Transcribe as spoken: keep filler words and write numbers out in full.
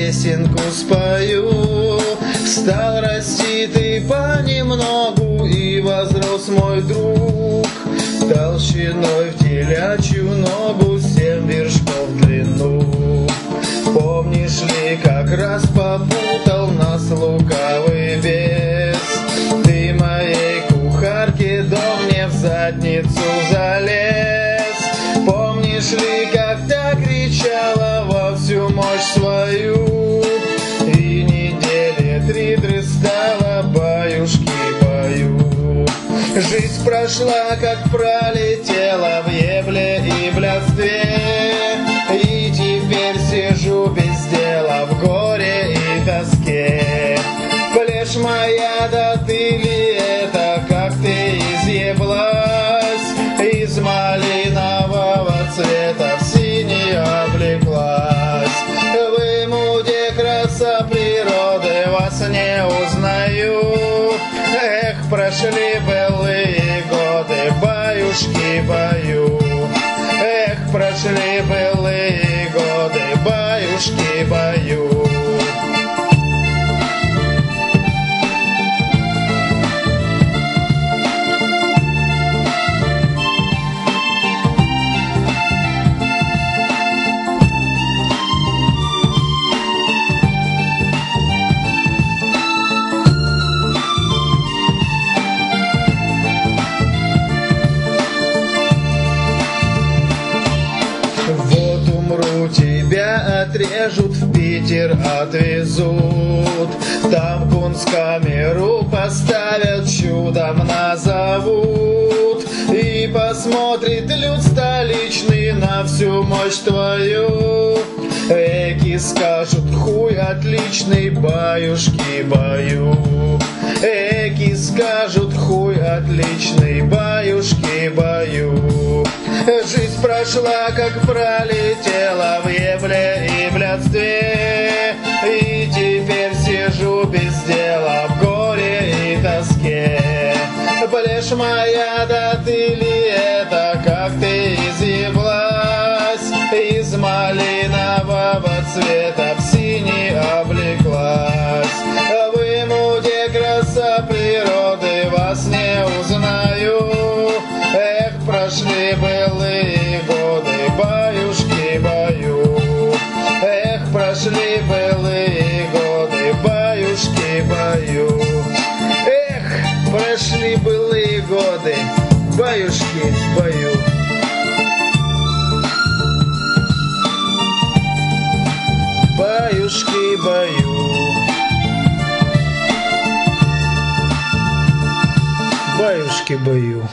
песенку спою. Стал расти ты понемногу, и возрос мой друг толщиной в телячью ногу, семь вершков в длину. Помнишь ли, как раз попутал нас лукавый бес? Ты моей кухарке дом мне в задницу залез. Помнишь ли, как та кричала во всю мощь свою, и недели три дрыстала, баюшки бою. Жизнь прошла, как пролетела в ебле и блядстве, и теперь сижу без дела в горе и тоске. Плешь моя, да ты ли это, как ты изъеблась, из малинового цвета в синий облеклась. В имуде краса природы вас не узнаю. Эх, прошли былые годы, баюшки бою. Эх, прошли былые годы, баюшки бою. Вот умру, тебя отрежут, в Питер отвезут. Там кунсткамеру поставят, чудом назовут. И посмотрит люд столичный на всю мощь твою. Эки скажут: хуй отличный, баюшки бою. Эки скажут: хуй отличный, баюшки бою. Жизнь прошла, как пролетела в ебле и блядстве, и теперь сижу без дела в горе и тоске. Плешь моя, да ты ли это, как ты изъеблась, из малинового цвета в синий облеклась. В имуде краса природы вас не узнаю. Эх, прошли былые годы, баюшки бою. Эх, прошли былые годы, баюшки бою. Эх, прошли былые годы, баюшки бою. Баюшки бою. Баюшки бою.